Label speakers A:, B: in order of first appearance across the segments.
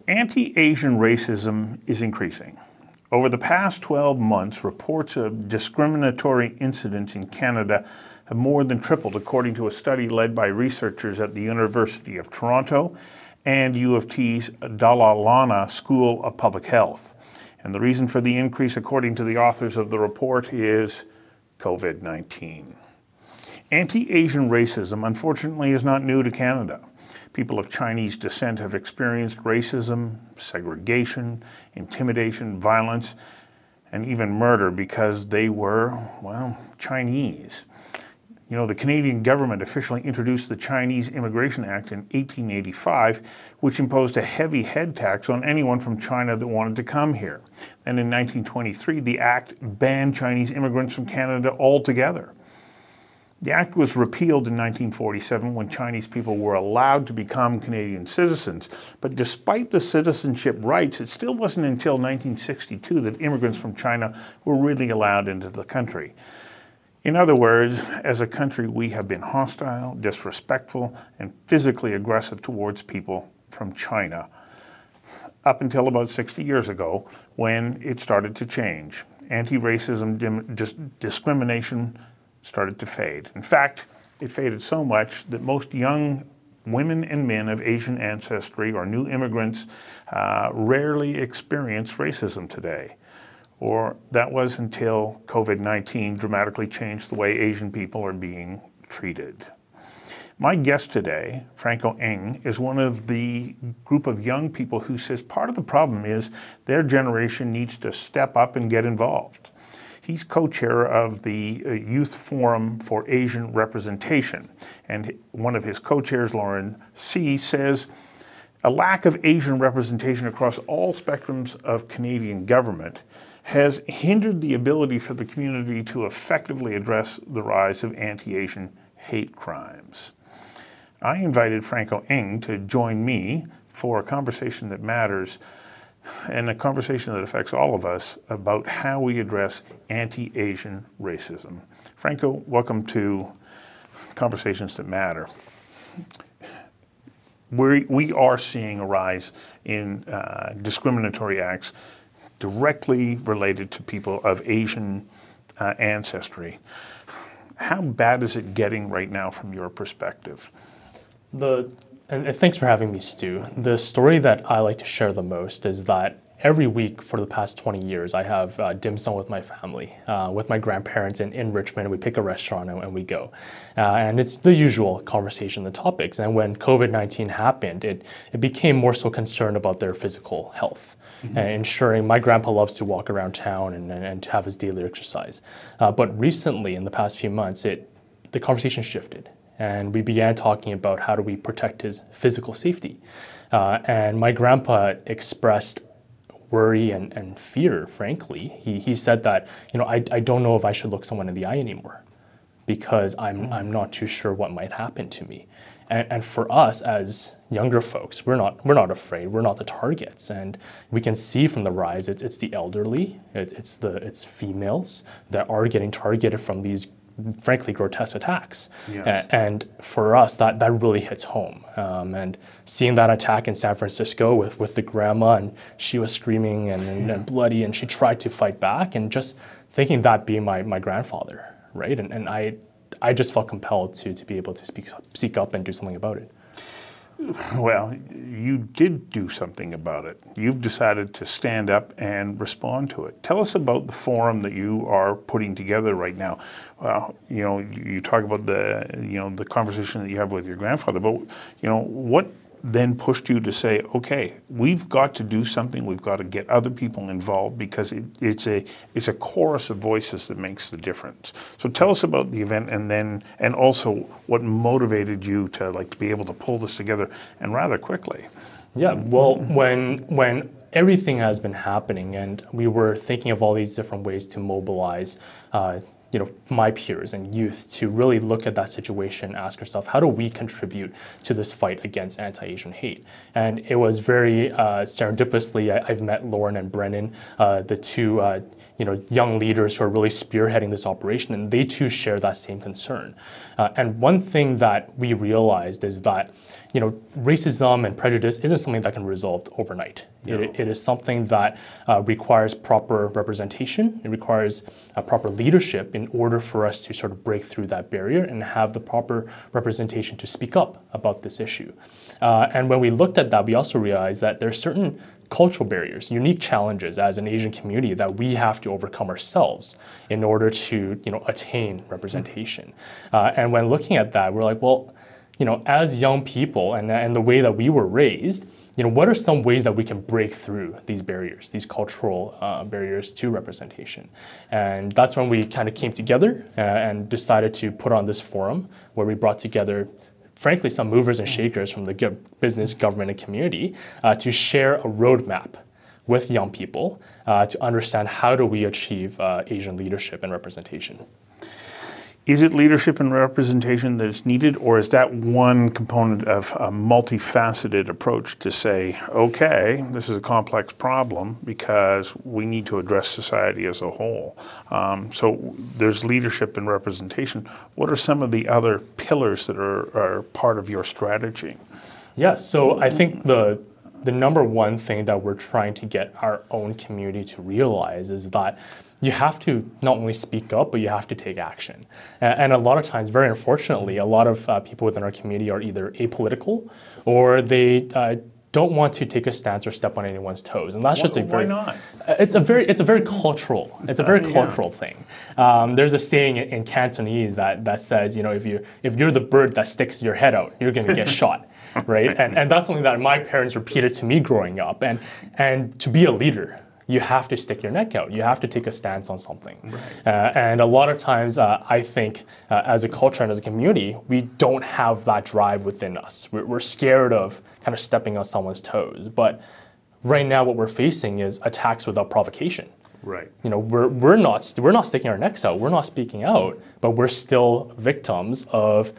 A: Anti-Asian racism is increasing. Over the past 12 months, reports of discriminatory incidents in Canada have more than tripled, according to a study led by researchers at the University of Toronto and U of T's Dalla Lana School of Public Health. And the reason for the increase, according to the authors of the report, is COVID-19. Anti-Asian racism, unfortunately, is not new to Canada. People of Chinese descent have experienced racism, segregation, intimidation, violence, and even murder because they were, well, Chinese. You know, the Canadian government officially introduced the Chinese Immigration Act in 1885, which imposed a heavy head tax on anyone from China that wanted to come here. And in 1923, the act banned Chinese immigrants from Canada altogether. The act was repealed in 1947 when Chinese people were allowed to become Canadian citizens. But despite the citizenship rights, it still wasn't until 1962 that immigrants from China were really allowed into the country. In other words, as a country, we have been hostile, disrespectful, and physically aggressive towards people from China up until about 60 years ago when it started to change. Anti-racism discrimination started to fade. In fact, it faded so much that most young women and men of Asian ancestry or new immigrants rarely experience racism today. Or that was until COVID-19 dramatically changed the way Asian people are being treated. My guest today, Franco Ng, is one of the group of young people who says part of the problem is their generation needs to step up and get involved. He's co-chair of the Youth Forum for Asian Representation, and one of his co-chairs, Lauren C., says a lack of Asian representation across all spectrums of Canadian government has hindered the ability for the community to effectively address the rise of anti-Asian hate crimes. I invited Franco Ng to join me for a conversation that matters and a conversation that affects all of us about how we address anti-Asian racism. Franco, welcome to Conversations That Matter. We are seeing a rise in discriminatory acts directly related to people of Asian ancestry. How bad is it getting right now from your perspective?
B: And thanks for having me, Stu. The story that I like to share the most is that every week for the past 20 years, I have dim sum with my family, with my grandparents in Richmond. We pick a restaurant and we go. And it's the usual conversation, the topics. And when COVID-19 happened, it became more so concerned about their physical health. Mm-hmm. And ensuring my grandpa loves to walk around town and to have his daily exercise. But recently, in the past few months, the conversation shifted. And we began talking about how do we protect his physical safety. And my grandpa expressed worry and fear, frankly. He said that, I don't know if I should look someone in the eye anymore because I'm not too sure what might happen to me. And for us as younger folks, we're not afraid. We're not the targets, and we can see from the rise it's the elderly, it's females that are getting targeted from these frankly grotesque attacks. Yes. And for us, that really hits home. And seeing that attack in San Francisco with the grandma, and she was screaming and bloody, and she tried to fight back, and just thinking that being my grandfather, right? And I just felt compelled to be able to speak up and do something about it.
A: Well, you did do something about it. You've decided to stand up and respond to it. Tell us about the forum that you are putting together right now. You talk about the conversation that you have with your grandfather, but what then pushed you to say, okay, we've got to do something. We've got to get other people involved because it's a chorus of voices that makes the difference. So tell us about the event and also what motivated you to be able to pull this together and rather quickly.
B: Yeah, well, when everything has been happening and we were thinking of all these different ways to mobilize my peers and youth to really look at that situation and ask ourselves, how do we contribute to this fight against anti-Asian hate? And it was very serendipitously, I've met Lauren and Brennan, the two young leaders who are really spearheading this operation, and they too share that same concern. And one thing that we realized is that racism and prejudice isn't something that can be resolved overnight. No. It is something that requires proper representation. It requires proper leadership in order for us to sort of break through that barrier and have the proper representation to speak up about this issue. And when we looked at that, we also realized that there are certain cultural barriers, unique challenges as an Asian community that we have to overcome ourselves in order to attain representation. And when looking at that, we're like, well, as young people and the way that we were raised, what are some ways that we can break through these barriers, these cultural barriers to representation? And that's when we kind of came together and decided to put on this forum where we brought together, frankly, some movers and shakers from the business, government, and community to share a roadmap with young people to understand how do we achieve Asian leadership and representation.
A: Is it leadership and representation that is needed, or is that one component of a multifaceted approach to say, okay, this is a complex problem because we need to address society as a whole? So there's leadership and representation. What are some of the other pillars that are part of your strategy?
B: Yeah, so I think the number one thing that we're trying to get our own community to realize is that you have to not only speak up, but you have to take action. And a lot of times, very unfortunately, a lot of people within our community are either apolitical or they don't want to take a stance or step on anyone's toes, and that's just a very.
A: Why not?
B: It's a very cultural thing. There's a saying in Cantonese that says, if you're the bird that sticks your head out, you're going to get shot, right? And that's something that my parents repeated to me growing up. And to be a leader, you have to stick your neck out. You have to take a stance on something. Right. And a lot of times, I think, as a culture and as a community, we don't have that drive within us. We're scared of kind of stepping on someone's toes. But right now, what we're facing is attacks without provocation.
A: Right.
B: We're not sticking our necks out. We're not speaking out, but we're still victims of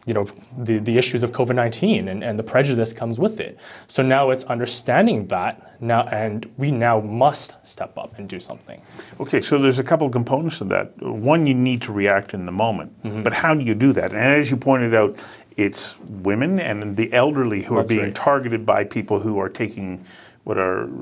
B: the issues of COVID-19 and the prejudice comes with it. So now it's understanding that now, and we now must step up and do something.
A: Okay, so there's a couple of components to that. One, you need to react in the moment, but how do you do that? And as you pointed out, it's women and the elderly who are being targeted by people who are taking what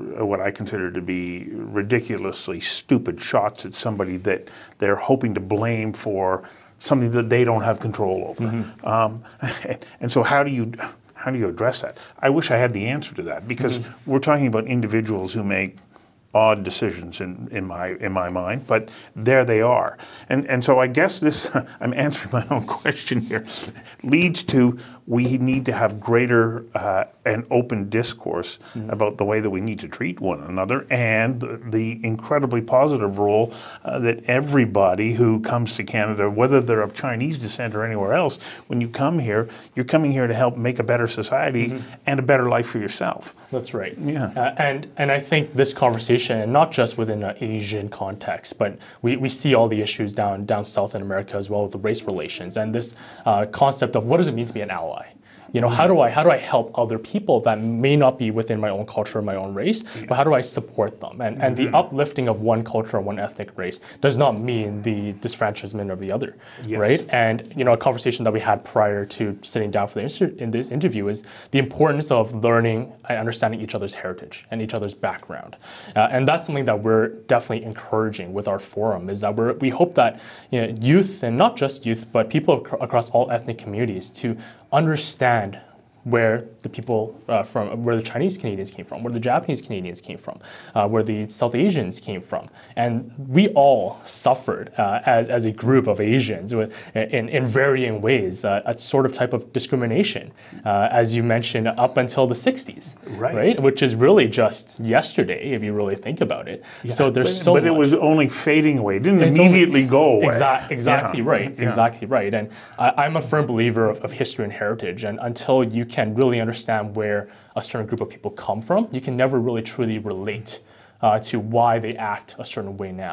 A: I consider to be ridiculously stupid shots at somebody that they're hoping to blame for something that they don't have control over. And so how do you address that? I wish I had the answer to that, because we're talking about individuals who make odd decisions in my mind, but there they are. And so I guess this, I'm answering my own question here, leads to we need to have greater and open discourse about the way that we need to treat one another, and the incredibly positive role that everybody who comes to Canada, whether they're of Chinese descent or anywhere else, when you come here, you're coming here to help make a better society and a better life for yourself.
B: That's right.
A: Yeah.
B: And I think this conversation, and not just within an Asian context, but we see all the issues down south in America as well with the race relations, and this concept of what does it mean to be an ally? How do I help other people that may not be within my own culture or my own race, but how do I support them? And the uplifting of one culture or one ethnic race does not mean the disfranchisement of the other, right? And a conversation that we had prior to sitting down for in this interview is the importance of learning and understanding each other's heritage and each other's background. And that's something that we're definitely encouraging with our forum, is that we hope that youth, and not just youth, but people across all ethnic communities, to understand where the people where the Chinese Canadians came from, where the Japanese Canadians came from, where the South Asians came from. And we all suffered as a group of Asians in varying ways, a sort of type of discrimination, as you mentioned, up until the 60s, right? Which is really just yesterday, if you really think about it. Yeah. So there's
A: But it was only fading away. It didn't immediately go away.
B: Exactly right. Yeah. Exactly right. And I'm a firm believer of history and heritage. And until you can really understand where a certain group of people come from, you can never really truly relate to why they act a certain way now.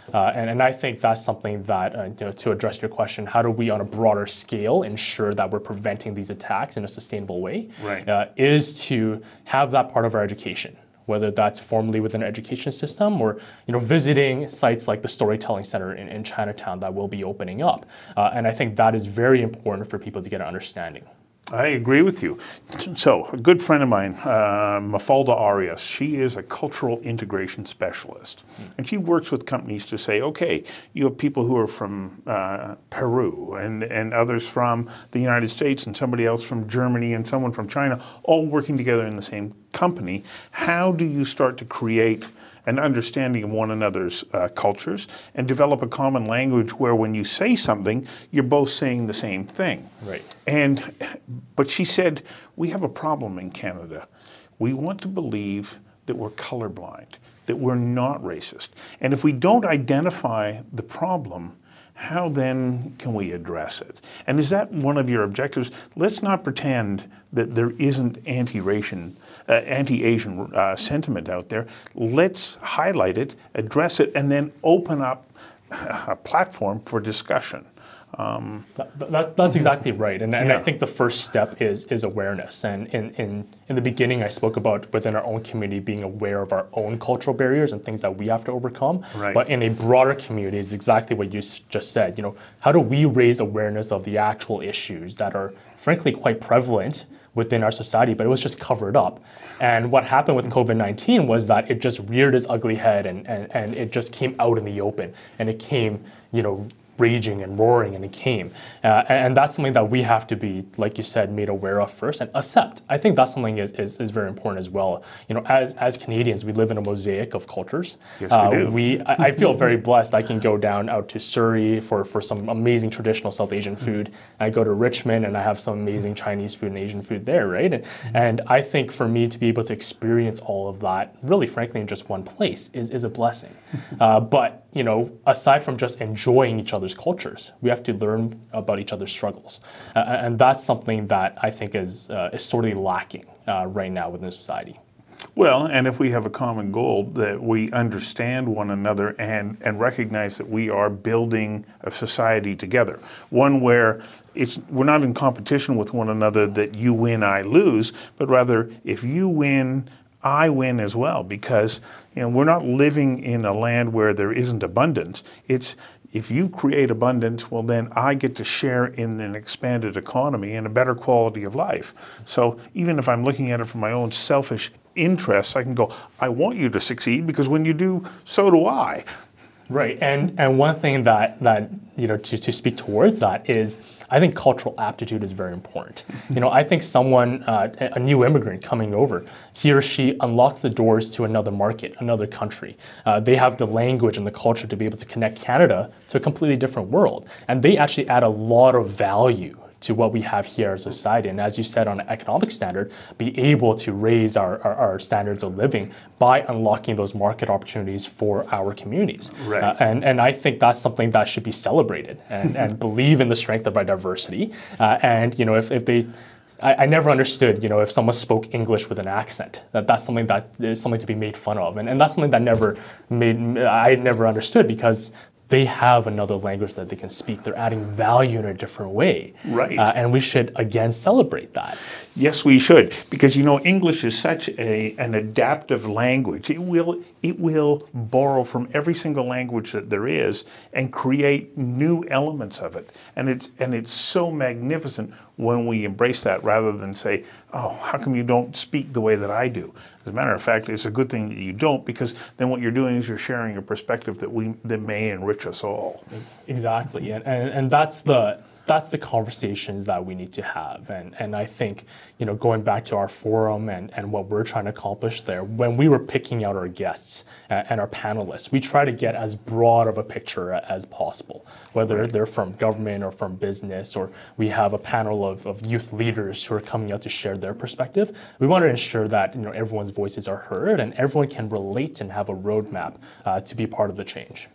B: And I think that's something that, to address your question, how do we on a broader scale ensure that we're preventing these attacks in a sustainable way,
A: Right.
B: is to have that part of our education, whether that's formally within our education system or visiting sites like the Storytelling Center in Chinatown that will be opening up. And I think that is very important for people to get an understanding.
A: I agree with you. So, a good friend of mine, Mafalda Arias, she is a cultural integration specialist. And she works with companies to say, okay, you have people who are from Peru and others from the United States and somebody else from Germany and someone from China, all working together in the same company. How do you start to create an understanding of one another's cultures and develop a common language where when you say something, you're both saying the same thing?
B: Right.
A: But she said, we have a problem in Canada. We want to believe that we're colorblind, that we're not racist. And if we don't identify the problem, how then can we address it? And is that one of your objectives? Let's not pretend that there isn't anti-Asian sentiment out there. Let's highlight it, address it, and then open up a platform for discussion.
B: That's exactly right, and
A: Yeah.
B: I think the first step is awareness. And in the beginning, I spoke about within our own community being aware of our own cultural barriers and things that we have to overcome.
A: Right.
B: But in a broader community, is exactly what you just said. How do we raise awareness of the actual issues that are frankly quite prevalent within our society, but it was just covered up. And what happened with COVID-19 was that it just reared its ugly head and it just came out in the open, and it came, raging and roaring, and it came. And that's something that we have to be, like you said, made aware of first and accept. I think that's something is very important as well. As Canadians, we live in a mosaic of cultures.
A: Yes, we do.
B: I feel very blessed. I can go down out to Surrey for some amazing traditional South Asian food. I go to Richmond and I have some amazing Chinese food and Asian food there, right? And I think for me to be able to experience all of that, really frankly, in just one place is a blessing. But aside from just enjoying each other's cultures, we have to learn about each other's struggles. And that's something that I think is sorely lacking right now within society.
A: Well, and if we have a common goal, that we understand one another and recognize that we are building a society together, one where we're not in competition with one another that you win, I lose, but rather if you win, I win as well, because we're not living in a land where there isn't abundance. It's if you create abundance, well then I get to share in an expanded economy and a better quality of life. So even if I'm looking at it from my own selfish interests, I can go, I want you to succeed because when you do, so do I.
B: Right, and one thing that to speak towards that is, I think cultural aptitude is very important. I think someone, a new immigrant coming over, he or she unlocks the doors to another market, another country. They have the language and the culture to be able to connect Canada to a completely different world, and they actually add a lot of value to what we have here as a society. And as you said, on an economic standard, be able to raise our standards of living by unlocking those market opportunities for our communities.
A: Right.
B: And I think that's something that should be celebrated and believe in the strength of our diversity. If they, I never understood, if someone spoke English with an accent, that's something that is something to be made fun of. And that's something that I never understood, because they have another language that they can speak. They're adding value in a different way.
A: Right.
B: And we should, again, celebrate that.
A: Yes, we should, because English is such an adaptive language. It will borrow from every single language that there is and create new elements of it. And it's so magnificent when we embrace that, rather than say, oh, how come you don't speak the way that I do? As a matter of fact, it's a good thing that you don't, because then what you're doing is you're sharing a perspective that may enrich us all.
B: Exactly, and that's the conversations that we need to have. And I think, going back to our forum and what we're trying to accomplish there, when we were picking out our guests and our panelists, we try to get as broad of a picture as possible, whether they're from government or from business, or we have a panel of youth leaders who are coming out to share their perspective. We want to ensure that everyone's voices are heard and everyone can relate and have a roadmap to be part of the change.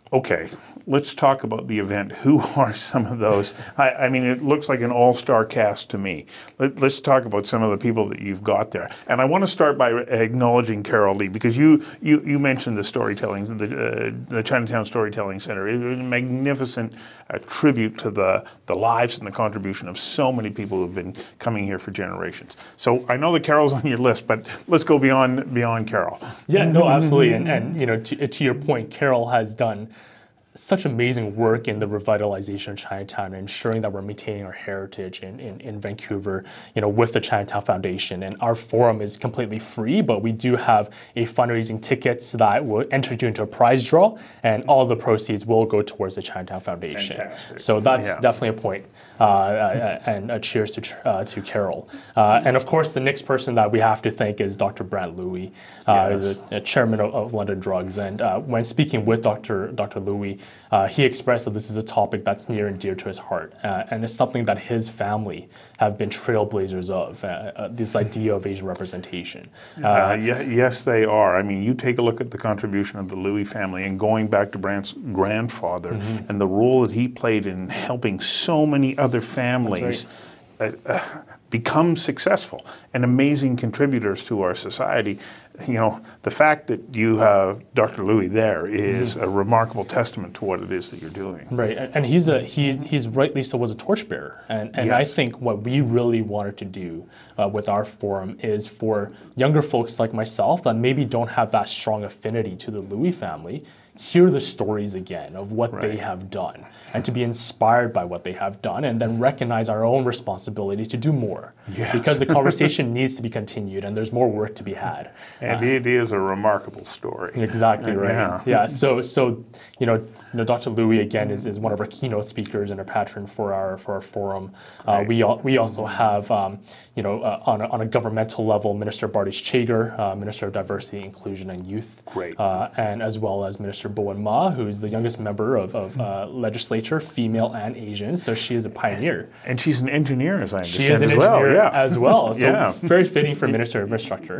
A: Okay, let's talk about the event. Who are some of those? I mean, it looks like an all-star cast to me. Let's talk about some of the people that you've got there. And I want to start by acknowledging Carol Lee, because you mentioned the storytelling, the Chinatown Storytelling Center. It was a magnificent tribute to the lives and the contribution of so many people who've been coming here for generations. So I know that Carol's on your list, but let's go beyond Carol.
B: Yeah, no, absolutely. And you know, to your point, Carol has done such amazing work in the revitalization of Chinatown and ensuring that we're maintaining our heritage in Vancouver, you know, with the Chinatown Foundation. And our forum is completely free, but we do have a fundraising tickets that will enter you into a prize draw, and all the proceeds will go towards the Chinatown Foundation.
A: Fantastic.
B: So that's definitely a point. And a cheers to Carol. And of course, the next person that we have to thank is Dr. Brant Louie, who's a chairman of London Drugs. And when speaking with Dr. Louie, he expressed that this is a topic that's near and dear to his heart, and it's something that his family have been trailblazers of, this idea of Asian representation.
A: Yes, they are. I mean, you take a look at the contribution of the Louie family, and going back to Brant's grandfather and the role that he played in helping so many other families become successful and amazing contributors to our society. You know, the fact that you have Dr. Louie there is a remarkable testament to what it is that you're doing.
B: Right, and he's rightly so was a torchbearer, and yes. I think what we really wanted to do with our forum is for younger folks like myself that maybe don't have that strong affinity to the Louie family, hear the stories again of what they have done, and to be inspired by what they have done, and then recognize our own responsibility to do more.
A: Yes.
B: Because the conversation needs to be continued, and there's more work to be had.
A: And it is a remarkable story.
B: Exactly right. Yeah. So you know, Dr. Louie again is one of our keynote speakers and a patron for our forum. Right. We also have you know, on a governmental level, Minister Bardish Chager, Minister of Diversity, Inclusion, and Youth.
A: Great.
B: And as well as Minister Bowen Ma, who's the youngest member of legislature, female and Asian. So she is a pioneer.
A: And she's an engineer, as I understand.
B: She is an engineer as well. So very fitting for Minister of Infrastructure.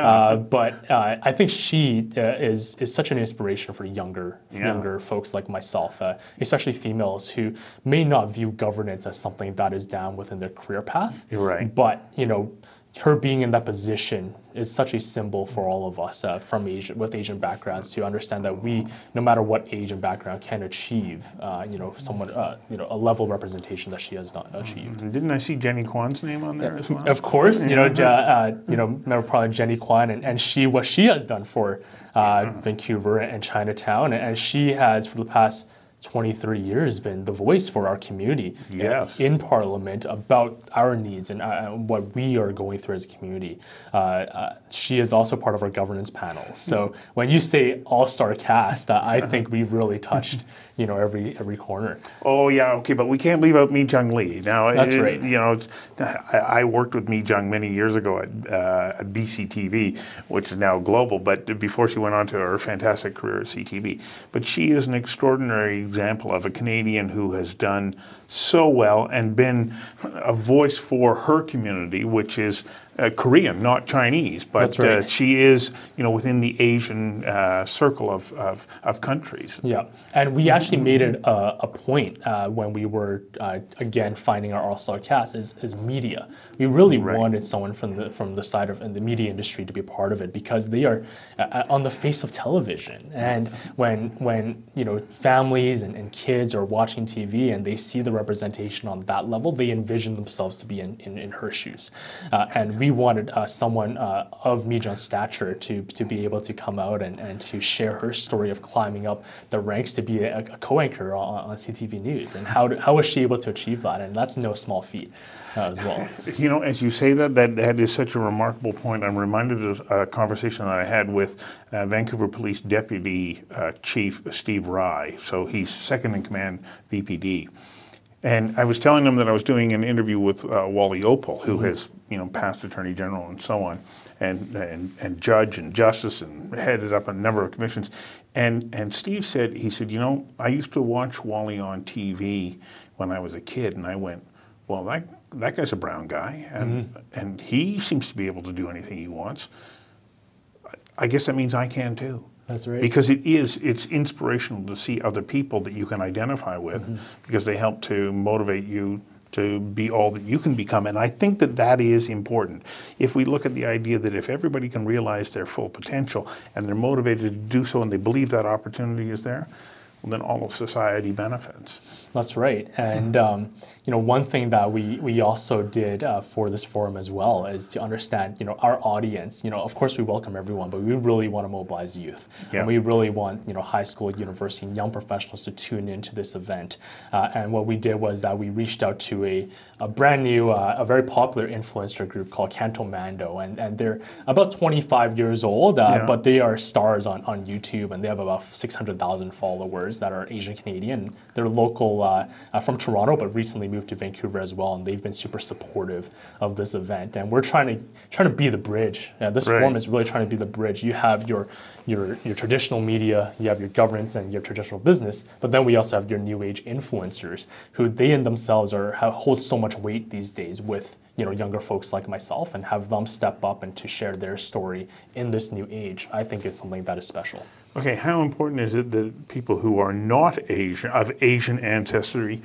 B: But I think she is such an inspiration for younger folks like myself, especially females who may not view governance as something that is down within their career path.
A: You're right.
B: But you know, her being in that position is such a symbol for all of us from with Asian backgrounds to understand that we, no matter what Asian background, can achieve, you know, a level of representation that she has not achieved.
A: Didn't I see Jenny Kwan's name on there as well?
B: Of course, you know, remember probably Jenny Kwan and what she has done for Vancouver and Chinatown, and she has for the past 23 years been the voice for our community in Parliament about our needs and what we are going through as a community. She is also part of our governance panel. So when you say all-star cast, I think we've really touched, you know, every corner.
A: Oh yeah, okay, but we can't leave out Mi Jung Lee. Now
B: that's right.
A: You know, I worked with Mi Jung many years ago at BCTV, which is now global. But before she went on to her fantastic career at CTV, but she is an extraordinary example of a Canadian who has done so well and been a voice for her community, which is Korean, not Chinese, but
B: right.
A: She is, you know, within the Asian circle of countries. Yeah,
B: and we actually made it a point when we were again finding our all-star cast is media. We really wanted someone from the side of the media industry to be a part of it because they are on the face of television, and when you know families and kids are watching TV and they see the representation on that level, they envision themselves to be in her shoes, and we wanted someone of Mi Jung's stature to be able to come out and to share her story of climbing up the ranks to be a co-anchor on CTV News. And how was she able to achieve that? And that's no small feat as well.
A: You know, as you say that is such a remarkable point. I'm reminded of a conversation that I had with Vancouver Police Deputy Chief Steve Rye. So he's second in command VPD. And I was telling them that I was doing an interview with Wally Opal, who has, you know, past Attorney General and so on, and judge and justice and headed up a number of commissions. And Steve said, you know, I used to watch Wally on TV when I was a kid, and I went, well, that guy's a brown guy, and he seems to be able to do anything he wants. I guess that means I can too.
B: That's right.
A: Because it's inspirational to see other people that you can identify with, because they help to motivate you to be all that you can become. And I think that that is important. If we look at the idea that if everybody can realize their full potential and they're motivated to do so and they believe that opportunity is there, well, then all of society benefits.
B: That's right. And one thing that we also did for this forum as well is to understand, our audience. Of course we welcome everyone, but we really want to mobilize youth.
A: Yeah.
B: And we really want, high school, university, and young professionals to tune into this event. And what we did was that we reached out to a brand new, a very popular influencer group called Canto Mando. And they're about 25 years old, but they are stars on YouTube, and they have about 600,000 followers that are Asian Canadian. They're local from Toronto, but recently moved to Vancouver as well, and they've been super supportive of this event. And we're trying to be the bridge. This forum is really trying to be the bridge. You have your traditional media, you have your governance and your traditional business, but then we also have your new age influencers, who they in themselves hold so much weight these days with younger folks like myself, and have them step up and to share their story in this new age, I think is something that is special.
A: Okay, how important is it that people who are not of Asian ancestry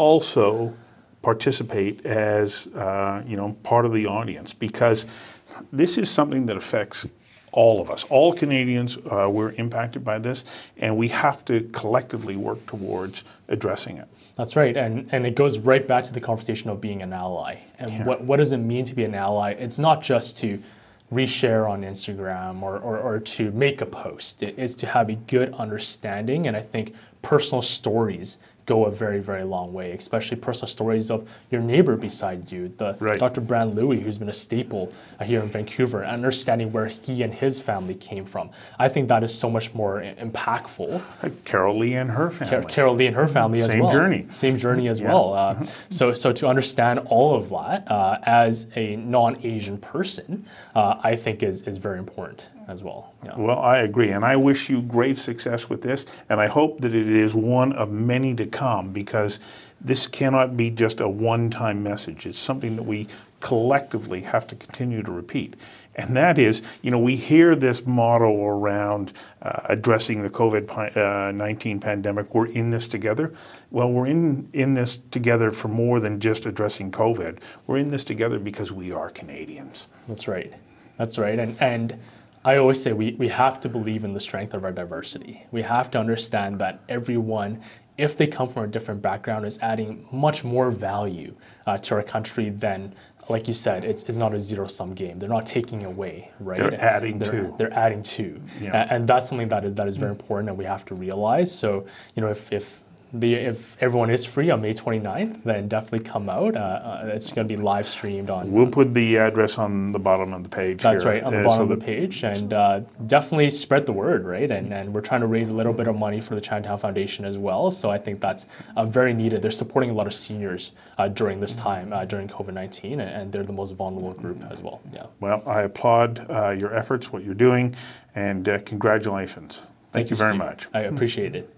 A: also participate as part of the audience? Because this is something that affects all of us. All Canadians we're impacted by this, and we have to collectively work towards addressing it.
B: That's right, and it goes right back to the conversation of being an ally. And what does it mean to be an ally? It's not just to reshare on Instagram or to make a post. It is to have a good understanding, and I think personal stories go a very, very long way, especially personal stories of your neighbor beside you, Dr. Brand Louie, who's been a staple here in Vancouver, understanding where he and his family came from. I think that is so much more impactful.
A: Carol Lee and her family.
B: Carol Lee and her family as well. Same journey as well. So to understand all of that as a non-Asian person, I think is very important as well. Yeah.
A: Well, I agree, and I wish you great success with this, and I hope that it is one of many to come, because this cannot be just a one-time message. It's something that we collectively have to continue to repeat. And that is, we hear this motto around addressing the COVID-19 pandemic, we're in this together. Well, we're in this together for more than just addressing COVID. We're in this together because we are Canadians.
B: That's right. And I always say we have to believe in the strength of our diversity. We have to understand that everyone, if they come from a different background, is adding much more value to our country than, like you said, it's not a zero-sum game. They're not taking away, right?
A: They're adding to.
B: They're adding to. Yeah. And that's something that is very important and we have to realize. So, if everyone is free on May 29th, then definitely come out. It's going to be live streamed on.
A: We'll put the address on the bottom of the page.
B: That's right, on the bottom of the page, and definitely spread the word, right? And we're trying to raise a little bit of money for the Chinatown Foundation as well. So I think that's very needed. They're supporting a lot of seniors during this time, during COVID-19, and they're the most vulnerable group as well. Yeah.
A: Well, I applaud your efforts, what you're doing, and congratulations. Thank you very much.
B: I appreciate it.